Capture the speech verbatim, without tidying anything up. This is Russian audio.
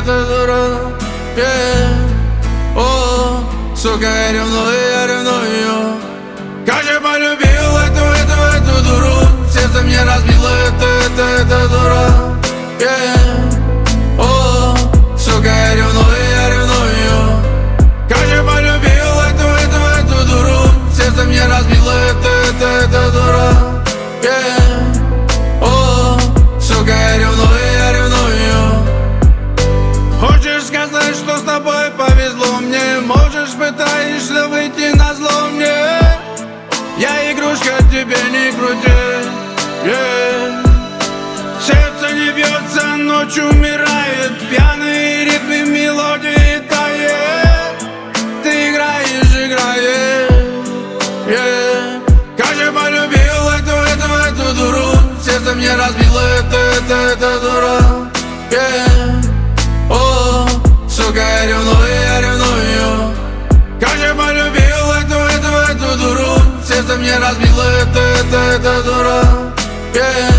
это дура, yeah. О, сука, я ревную, я ревную. Как же полюбил эту, эту, эту дуру. Сердце мне разбило, это, это, это дура, yeah. О, сука, я ревную, я ревную. Как же полюбил эту, эту, эту дуру. Сердце мне разбило, это, это, это дура, yeah. О, сука, я ревную, я ревную. Хочешь сказать, что с тобой повезло мне? Можешь, пытаешься выйти на зло мне. Я игрушка, тебе не крути, yeah. Сердце не бьется, ночь умирает. Пьяные ритмы, мелодии тает. Ты играешь, играешь, yeah. Как же полюбил эту, эту, эту дуру. Сердце мне разбило, это, это, это дура, yeah. О, сука, я ревную, я ревную. Как же полюбил эту, эту, эту дуру. Сердце мне разбило, это, это, это дура, yeah.